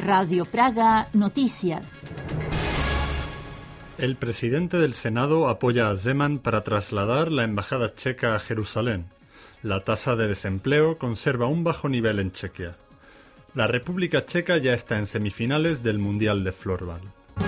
Radio Praga Noticias. El presidente del Senado apoya a Zeman para trasladar la embajada checa a Jerusalén. La tasa de desempleo conserva un bajo nivel en Chequia. La República Checa ya está en semifinales del Mundial de Floorball.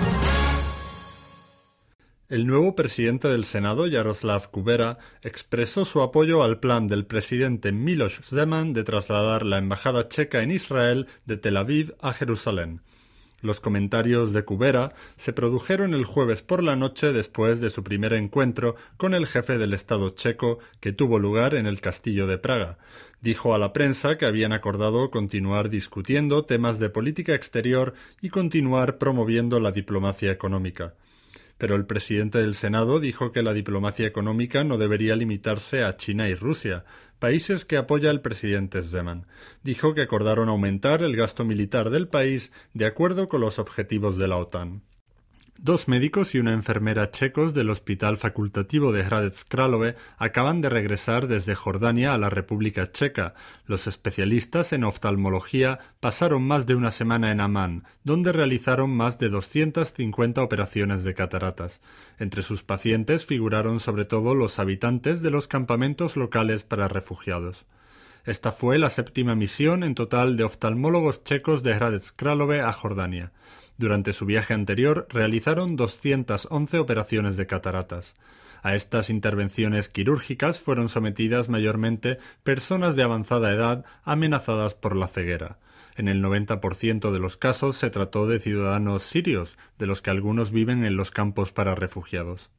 El nuevo presidente del Senado, Jaroslav Kubera, expresó su apoyo al plan del presidente Miloš Zeman de trasladar la embajada checa en Israel de Tel Aviv a Jerusalén. Los comentarios de Kubera se produjeron el jueves por la noche después de su primer encuentro con el jefe del Estado checo, que tuvo lugar en el Castillo de Praga. Dijo a la prensa que habían acordado continuar discutiendo temas de política exterior y continuar promoviendo la diplomacia económica. Pero el presidente del Senado dijo que la diplomacia económica no debería limitarse a China y Rusia, países que apoya el presidente Zeman. Dijo que acordaron aumentar el gasto militar del país de acuerdo con los objetivos de la OTAN. 2 médicos y una enfermera checos del Hospital Facultativo de Hradec Králové acaban de regresar desde Jordania a la República Checa. Los especialistas en oftalmología pasaron más de una semana en Amán, donde realizaron más de 250 operaciones de cataratas. Entre sus pacientes figuraron sobre todo los habitantes de los campamentos locales para refugiados. Esta fue la 7ª misión en total de oftalmólogos checos de Hradec Králové a Jordania. Durante su viaje anterior realizaron 211 operaciones de cataratas. A estas intervenciones quirúrgicas fueron sometidas mayormente personas de avanzada edad amenazadas por la ceguera. En el 90% de los casos se trató de ciudadanos sirios, de los que algunos viven en los campos para refugiados.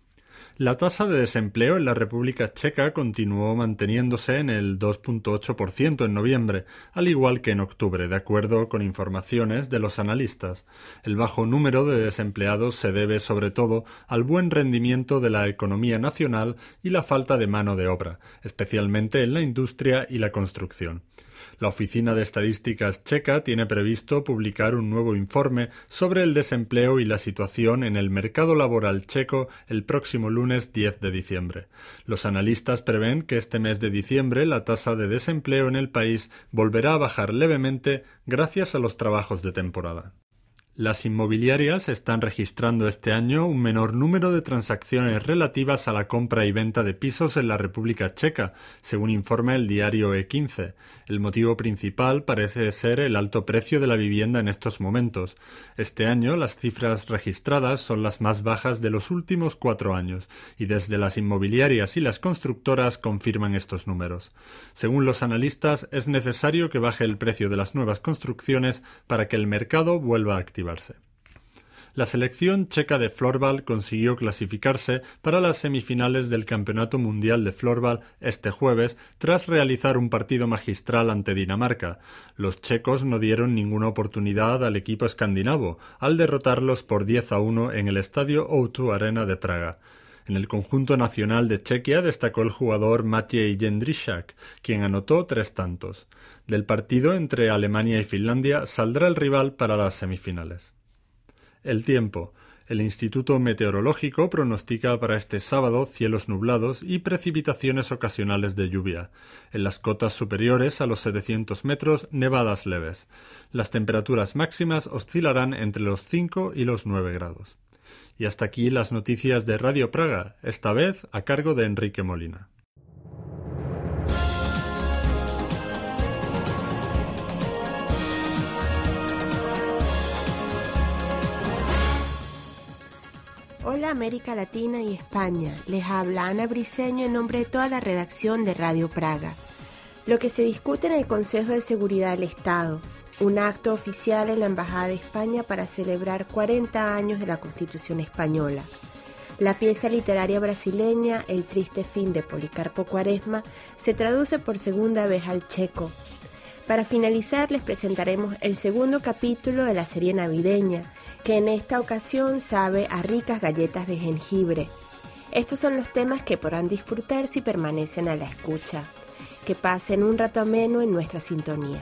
La tasa de desempleo en la República Checa continuó manteniéndose en el 2,8% en noviembre, al igual que en octubre, de acuerdo con informaciones de los analistas. El bajo número de desempleados se debe sobre todo al buen rendimiento de la economía nacional y la falta de mano de obra, especialmente en la industria y la construcción. La Oficina de Estadísticas checa tiene previsto publicar un nuevo informe sobre el desempleo y la situación en el mercado laboral checo el próximo lunes 10 de diciembre. Los analistas prevén que este mes de diciembre la tasa de desempleo en el país volverá a bajar levemente gracias a los trabajos de temporada. Las inmobiliarias están registrando este año un menor número de transacciones relativas a la compra y venta de pisos en la República Checa, según informa el diario E15. El motivo principal parece ser el alto precio de la vivienda en estos momentos. Este año las cifras registradas son las más bajas de los últimos 4 años, y desde las inmobiliarias y las constructoras confirman estos números. Según los analistas, es necesario que baje el precio de las nuevas construcciones para que el mercado vuelva a activarse. La selección checa de floorball consiguió clasificarse para las semifinales del Campeonato Mundial de Floorball este jueves tras realizar un partido magistral ante Dinamarca. Los checos no dieron ninguna oportunidad al equipo escandinavo al derrotarlos por 10-1 en el estadio O2 Arena de Praga. En el conjunto nacional de Chequia destacó el jugador Maciej Jędrzejczak, quien anotó 3 tantos. Del partido entre Alemania y Finlandia saldrá el rival para las semifinales. El tiempo. El Instituto Meteorológico pronostica para este sábado cielos nublados y precipitaciones ocasionales de lluvia. En las cotas superiores a los 700 metros, nevadas leves. Las temperaturas máximas oscilarán entre los 5 y los 9 grados. Y hasta aquí las noticias de Radio Praga, esta vez a cargo de Enrique Molina. Hola América Latina y España, les habla Ana Briceño en nombre de toda la redacción de Radio Praga. Lo que se discute en el Consejo de Seguridad del Estado, un acto oficial en la Embajada de España para celebrar 40 años de la Constitución Española. La pieza literaria brasileña El triste fin de Policarpo Quaresma se traduce por segunda vez al checo. Para finalizar les presentaremos el segundo capítulo de la serie navideña, que en esta ocasión sabe a ricas galletas de jengibre. Estos son los temas que podrán disfrutar si permanecen a la escucha. Que pasen un rato ameno en nuestra sintonía.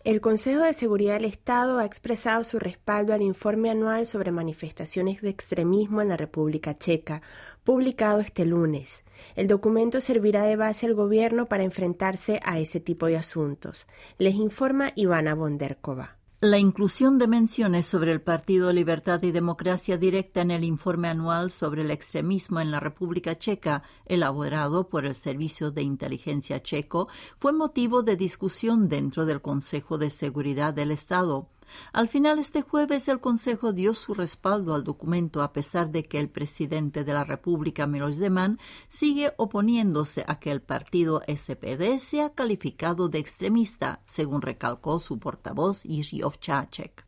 El Consejo de Seguridad del Estado ha expresado su respaldo al informe anual sobre manifestaciones de extremismo en la República Checa, publicado este lunes. El documento servirá de base al gobierno para enfrentarse a ese tipo de asuntos. Les informa Ivana Bonderkova. La inclusión de menciones sobre el Partido Libertad y Democracia Directa en el informe anual sobre el extremismo en la República Checa, elaborado por el Servicio de Inteligencia checo, fue motivo de discusión dentro del Consejo de Seguridad del Estado. Al final, este jueves, el Consejo dio su respaldo al documento a pesar de que el presidente de la República, Miloš Zeman, sigue oponiéndose a que el partido SPD sea calificado de extremista, según recalcó su portavoz Jiří Ovčáček.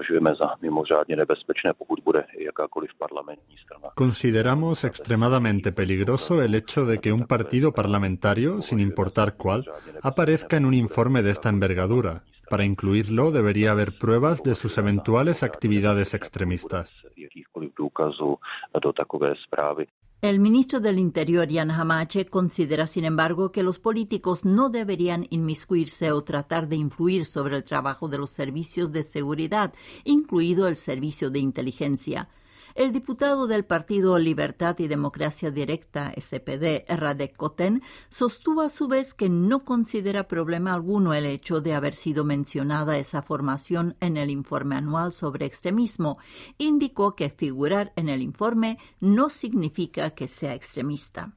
Consideramos extremadamente peligroso el hecho de que un partido parlamentario, sin importar cuál, aparezca en un informe de esta envergadura. Para incluirlo, debería haber pruebas de sus eventuales actividades extremistas. El ministro del Interior, Jan Hamáček, considera, sin embargo, que los políticos no deberían inmiscuirse o tratar de influir sobre el trabajo de los servicios de seguridad, incluido el servicio de inteligencia. El diputado del Partido Libertad y Democracia Directa, SPD, Radek Koten, sostuvo a su vez que no considera problema alguno el hecho de haber sido mencionada esa formación en el informe anual sobre extremismo. Indicó que figurar en el informe no significa que sea extremista.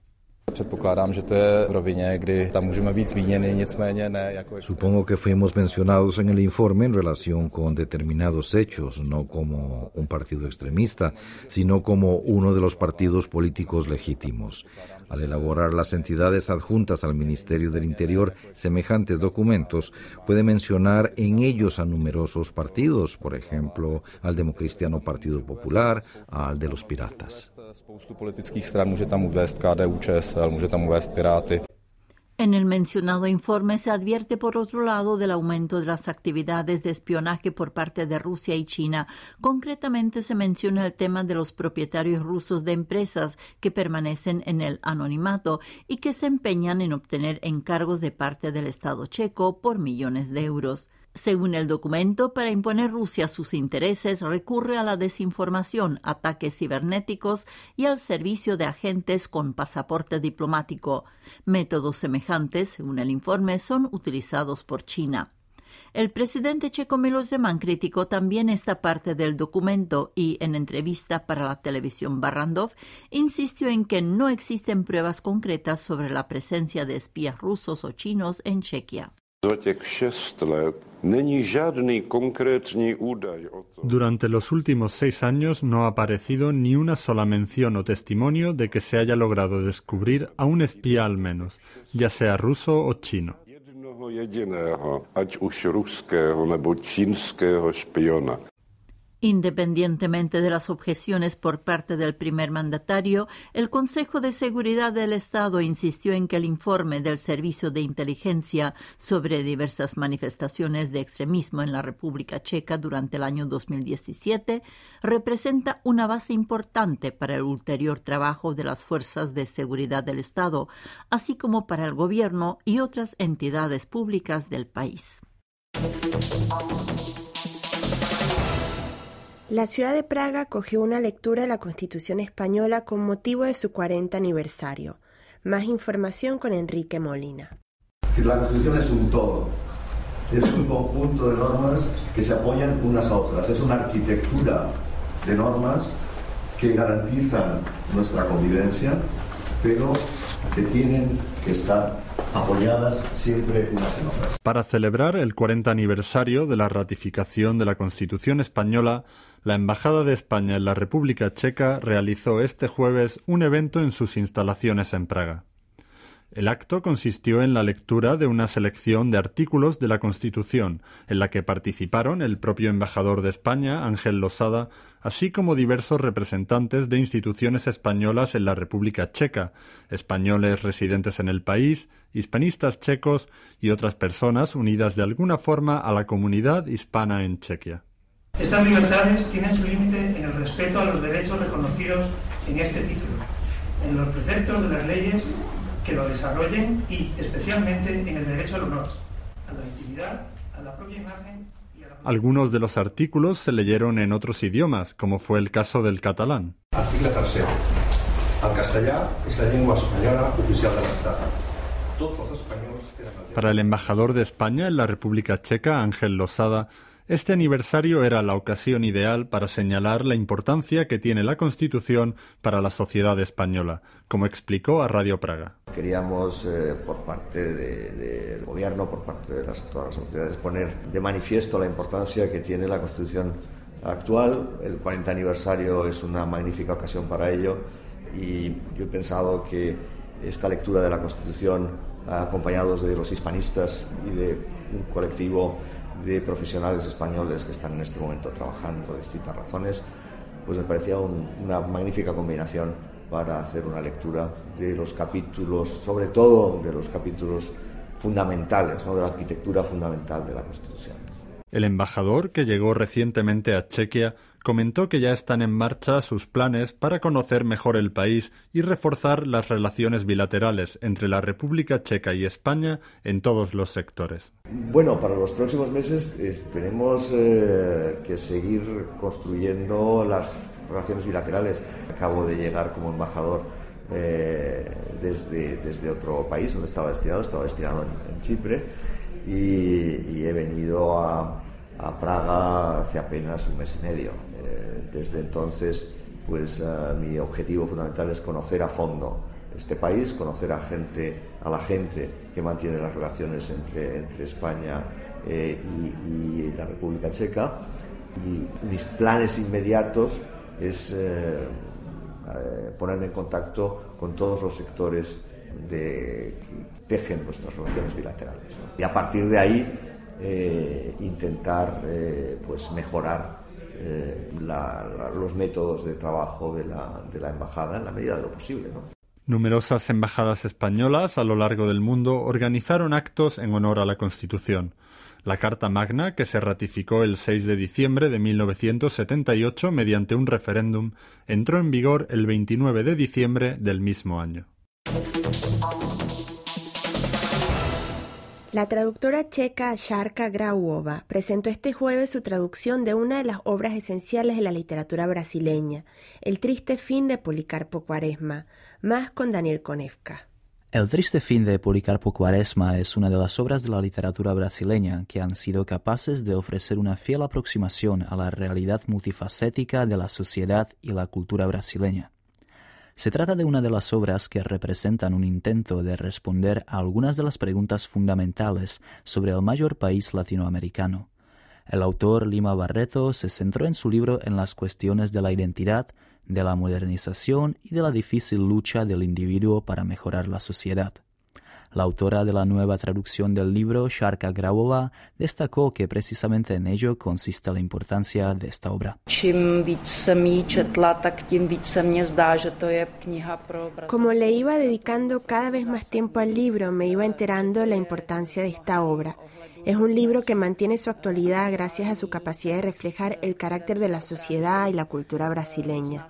Supongo que fuimos mencionados en el informe en relación con determinados hechos, no como un partido extremista, sino como uno de los partidos políticos legítimos. Al elaborar las entidades adjuntas al Ministerio del Interior semejantes documentos, puede mencionar en ellos a numerosos partidos, por ejemplo, al Democristiano Partido Popular, al de los Piratas. En el mencionado informe se advierte, por otro lado, del aumento de las actividades de espionaje por parte de Rusia y China. Concretamente, se menciona el tema de los propietarios rusos de empresas que permanecen en el anonimato y que se empeñan en obtener encargos de parte del Estado checo por millones de euros. Según el documento, para imponer Rusia sus intereses recurre a la desinformación, ataques cibernéticos y al servicio de agentes con pasaporte diplomático. Métodos semejantes, según el informe, son utilizados por China. El presidente checo Miloš Zeman criticó también esta parte del documento y, en entrevista para la televisión Barrandov, insistió en que no existen pruebas concretas sobre la presencia de espías rusos o chinos en Chequia. Durante los últimos 6 años no ha aparecido ni una sola mención o testimonio de que se haya logrado descubrir a un espía al menos, ya sea ruso o chino. Independientemente de las objeciones por parte del primer mandatario, el Consejo de Seguridad del Estado insistió en que el informe del Servicio de Inteligencia sobre diversas manifestaciones de extremismo en la República Checa durante el año 2017 representa una base importante para el ulterior trabajo de las fuerzas de seguridad del Estado, así como para el gobierno y otras entidades públicas del país. La ciudad de Praga acogió una lectura de la Constitución española con motivo de su 40 aniversario. Más información con Enrique Molina. La Constitución es un todo, es un conjunto de normas que se apoyan unas a otras, es una arquitectura de normas que garantizan nuestra convivencia, pero que tienen que estar apoyadas siempre unas en otras. Para celebrar el 40 aniversario de la ratificación de la Constitución española, la Embajada de España en la República Checa realizó este jueves un evento en sus instalaciones en Praga. El acto consistió en la lectura de una selección de artículos de la Constitución, en la que participaron el propio embajador de España, Ángel Losada, así como diversos representantes de instituciones españolas en la República Checa, españoles residentes en el país, hispanistas checos y otras personas unidas de alguna forma a la comunidad hispana en Chequia. Estas libertades tienen su límite en el respeto a los derechos reconocidos en este título, en los preceptos de las leyes que lo desarrollen y, especialmente, en el derecho al honor, a la intimidad, a a la propia imagen y a la... Algunos de los artículos se leyeron en otros idiomas, como fue el caso del catalán. Article 3. El castellà és la llengua espanyola oficial de l'Estat. Tots els espanyols tenen el... Para el embajador de España en la República Checa, Ángel Losada, este aniversario era la ocasión ideal para señalar la importancia que tiene la Constitución para la sociedad española, como explicó a Radio Praga. Queríamos, por parte del gobierno, por parte de todas las autoridades, poner de manifiesto la importancia que tiene la Constitución actual. El 40 aniversario es una magnífica ocasión para ello y yo he pensado que esta lectura de la Constitución, acompañados de los hispanistas y de un colectivo de profesionales españoles que están en este momento trabajando por distintas razones, pues me parecía una magnífica combinación para hacer una lectura de los capítulos, sobre todo de los capítulos fundamentales, ¿no?, de la arquitectura fundamental de la Constitución. El embajador, que llegó recientemente a Chequia, comentó que ya están en marcha sus planes para conocer mejor el país y reforzar las relaciones bilaterales entre la República Checa y España en todos los sectores. Bueno, para los próximos meses tenemos que seguir construyendo las relaciones bilaterales. Acabo de llegar como embajador desde otro país donde estaba destinado en Chipre, y he venido a Praga hace apenas un mes y medio. Desde entonces, pues mi objetivo fundamental es conocer a fondo este país, conocer a la gente que mantiene las relaciones entre España y la República Checa. Y mis planes inmediatos es ponerme en contacto con todos los sectores que tejen nuestras relaciones bilaterales, ¿no? Y a partir de ahí intentar pues mejorar los métodos de trabajo de la embajada en la medida de lo posible, ¿no? Numerosas embajadas españolas a lo largo del mundo organizaron actos en honor a la Constitución. La Carta Magna, que se ratificó el 6 de diciembre de 1978 mediante un referéndum, entró en vigor el 29 de diciembre del mismo año. La traductora checa Šárka Grauová presentó este jueves su traducción de una de las obras esenciales de la literatura brasileña, El triste fin de Policarpo Quaresma, más con Daniel Konevka. El triste fin de Policarpo Quaresma es una de las obras de la literatura brasileña que han sido capaces de ofrecer una fiel aproximación a la realidad multifacética de la sociedad y la cultura brasileña. Se trata de una de las obras que representan un intento de responder a algunas de las preguntas fundamentales sobre el mayor país latinoamericano. El autor Lima Barreto se centró en su libro en las cuestiones de la identidad, de la modernización y de la difícil lucha del individuo para mejorar la sociedad. La autora de la nueva traducción del libro, Šárka Grauová, destacó que precisamente en ello consiste la importancia de esta obra. Como le iba dedicando cada vez más tiempo al libro, me iba enterando de la importancia de esta obra. Es un libro que mantiene su actualidad gracias a su capacidad de reflejar el carácter de la sociedad y la cultura brasileña.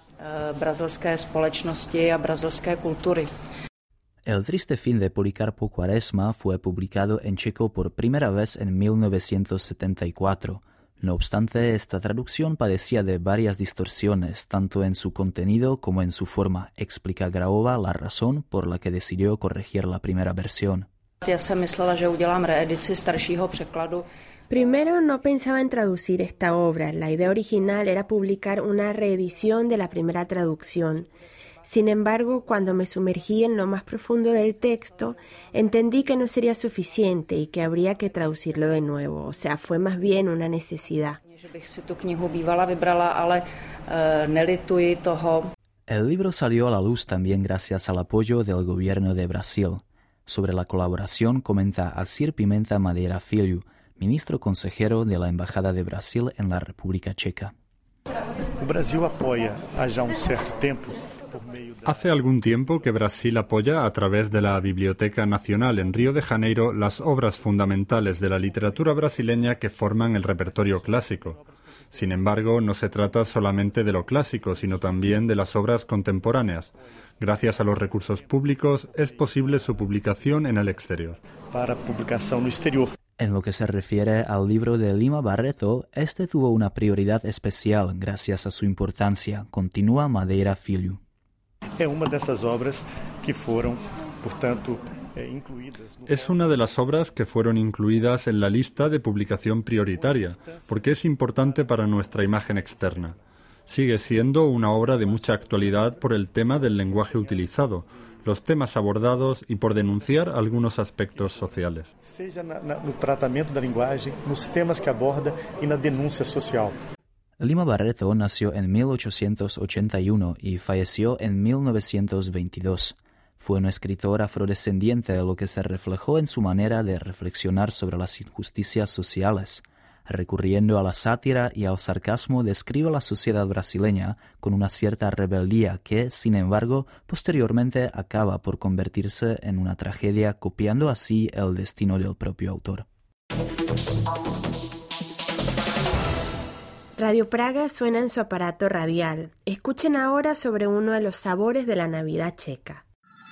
El triste fin de Policarpo Quaresma fue publicado en checo por primera vez en 1974. No obstante, esta traducción padecía de varias distorsiones, tanto en su contenido como en su forma. Explica Grauová la razón por la que decidió corregir la primera versión. Primero no pensaba en traducir esta obra. La idea original era publicar una reedición de la primera traducción. Sin embargo, cuando me sumergí en lo más profundo del texto, entendí que no sería suficiente y que habría que traducirlo de nuevo. O sea, fue más bien una necesidad. El libro salió a la luz también gracias al apoyo del gobierno de Brasil. Sobre la colaboración comenta Alcir Pimenta Madeira Filho, ministro consejero de la Embajada de Brasil en la República Checa. Brasil apoya há un cierto tiempo. Hace algún tiempo que Brasil apoya a través de la Biblioteca Nacional en Río de Janeiro las obras fundamentales de la literatura brasileña que forman el repertorio clásico. Sin embargo, no se trata solamente de lo clásico, sino también de las obras contemporáneas. Gracias a los recursos públicos es posible su publicación en el exterior. Para publicación no exterior. En lo que se refiere al libro de Lima Barreto, este tuvo una prioridad especial gracias a su importancia, continúa Madeira Filho. É uma dessas obras que foram, portanto, incluídas. Es una de las obras que fueron incluidas en la lista de publicación prioritaria, porque es importante para nuestra imagen externa. Sigue siendo una obra de mucha actualidad por el tema del lenguaje utilizado, los temas abordados y por denunciar algunos aspectos sociales. Seja no tratamento da linguagem, nos temas que aborda e na denúncia social. Lima Barreto nació en 1881 y falleció en 1922. Fue un escritor afrodescendiente, lo que se reflejó en su manera de reflexionar sobre las injusticias sociales. Recurriendo a la sátira y al sarcasmo, describe la sociedad brasileña con una cierta rebeldía que, sin embargo, posteriormente acaba por convertirse en una tragedia, copiando así el destino del propio autor. Radio Praga suena en su aparato radial. Escuchen ahora sobre uno de los sabores de la Navidad checa.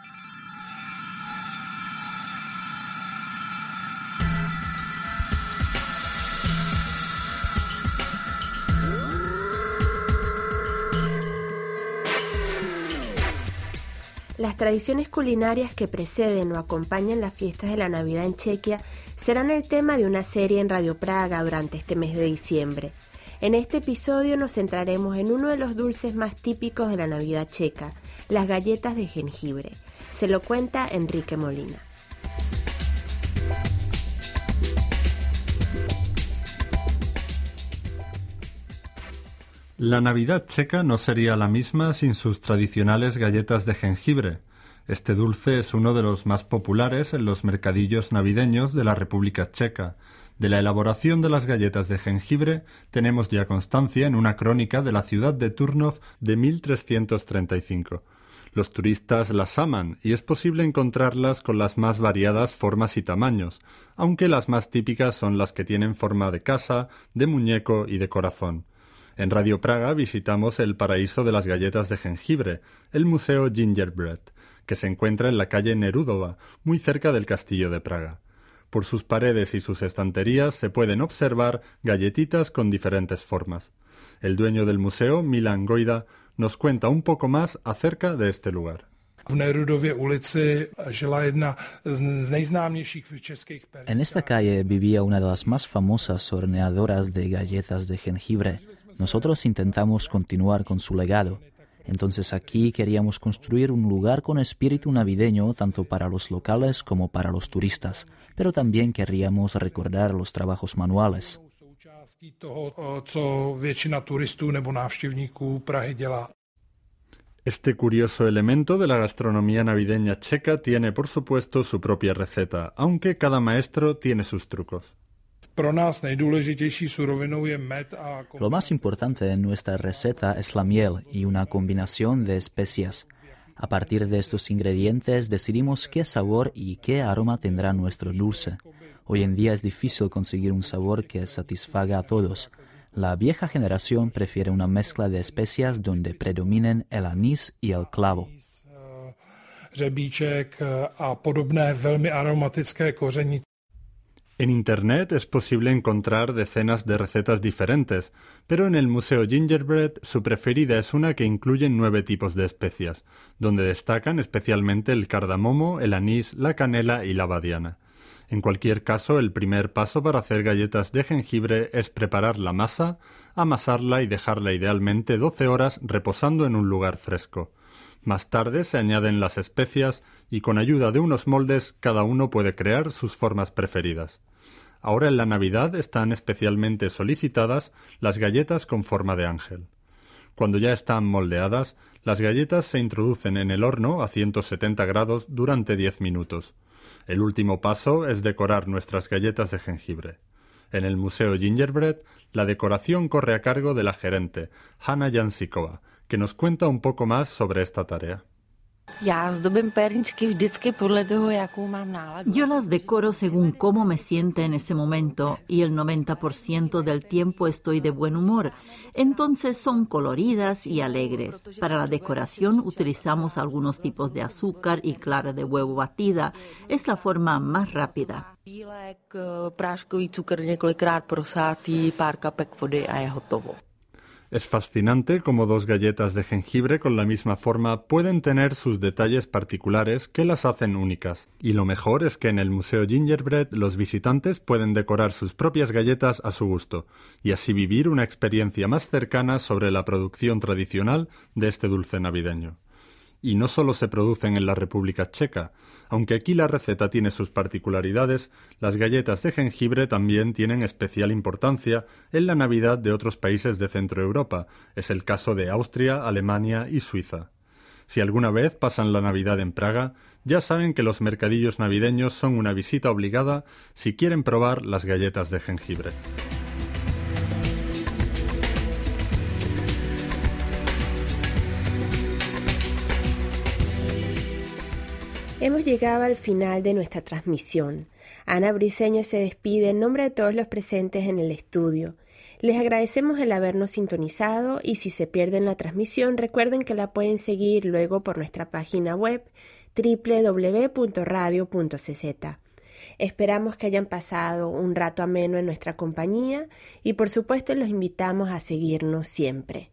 Las tradiciones culinarias que preceden o acompañan las fiestas de la Navidad en Chequia serán el tema de una serie en Radio Praga durante este mes de diciembre. En este episodio nos centraremos en uno de los dulces más típicos de la Navidad checa, las galletas de jengibre. Se lo cuenta Enrique Molina. La Navidad checa no sería la misma sin sus tradicionales galletas de jengibre. Este dulce es uno de los más populares en los mercadillos navideños de la República Checa. De la elaboración de las galletas de jengibre tenemos ya constancia en una crónica de la ciudad de Turnov de 1335. Los turistas las aman y es posible encontrarlas con las más variadas formas y tamaños, aunque las más típicas son las que tienen forma de casa, de muñeco y de corazón. En Radio Praga visitamos el paraíso de las galletas de jengibre, el Museo Gingerbread, que se encuentra en la calle Nerudova, muy cerca del Castillo de Praga. Por sus paredes y sus estanterías se pueden observar galletitas con diferentes formas. El dueño del museo, Milan Gojda, nos cuenta un poco más acerca de este lugar. En esta calle vivía una de las más famosas horneadoras de galletas de jengibre. Nosotros intentamos continuar con su legado. Entonces aquí queríamos construir un lugar con espíritu navideño tanto para los locales como para los turistas, pero también queríamos recordar los trabajos manuales. Este curioso elemento de la gastronomía navideña checa tiene, por supuesto, su propia receta, aunque cada maestro tiene sus trucos. Lo más importante en nuestra receta es la miel y una combinación de especias. A partir de estos ingredientes decidimos qué sabor y qué aroma tendrá nuestro dulce. Hoy en día es difícil conseguir un sabor que satisfaga a todos. La vieja generación prefiere una mezcla de especias donde predominen el anís y el clavo. En Internet es posible encontrar decenas de recetas diferentes, pero en el Museo Gingerbread su preferida es una que incluye 9 tipos de especias, donde destacan especialmente el cardamomo, el anís, la canela y la badiana. En cualquier caso, el primer paso para hacer galletas de jengibre es preparar la masa, amasarla y dejarla idealmente 12 horas reposando en un lugar fresco. Más tarde se añaden las especias y con ayuda de unos moldes cada uno puede crear sus formas preferidas. Ahora en la Navidad están especialmente solicitadas las galletas con forma de ángel. Cuando ya están moldeadas, las galletas se introducen en el horno a 170 grados durante 10 minutos. El último paso es decorar nuestras galletas de jengibre. En el Museo Gingerbread, la decoración corre a cargo de la gerente, Hanna Jansikova, que nos cuenta un poco más sobre esta tarea. Yo las decoro según cómo me siente en ese momento y el 90% del tiempo estoy de buen humor. Entonces son coloridas y alegres. Para la decoración utilizamos algunos tipos de azúcar y clara de huevo batida. Es la forma más rápida. Es fascinante cómo dos galletas de jengibre con la misma forma pueden tener sus detalles particulares que las hacen únicas. Y lo mejor es que en el Museo Gingerbread los visitantes pueden decorar sus propias galletas a su gusto y así vivir una experiencia más cercana sobre la producción tradicional de este dulce navideño. Y no solo se producen en la República Checa. Aunque aquí la receta tiene sus particularidades, las galletas de jengibre también tienen especial importancia en la Navidad de otros países de Centro Europa. Es el caso de Austria, Alemania y Suiza. Si alguna vez pasan la Navidad en Praga, ya saben que los mercadillos navideños son una visita obligada si quieren probar las galletas de jengibre. Hemos llegado al final de nuestra transmisión. Ana Briceño se despide en nombre de todos los presentes en el estudio. Les agradecemos el habernos sintonizado y si se pierden la transmisión, recuerden que la pueden seguir luego por nuestra página web www.radio.cz. Esperamos que hayan pasado un rato ameno en nuestra compañía y por supuesto los invitamos a seguirnos siempre.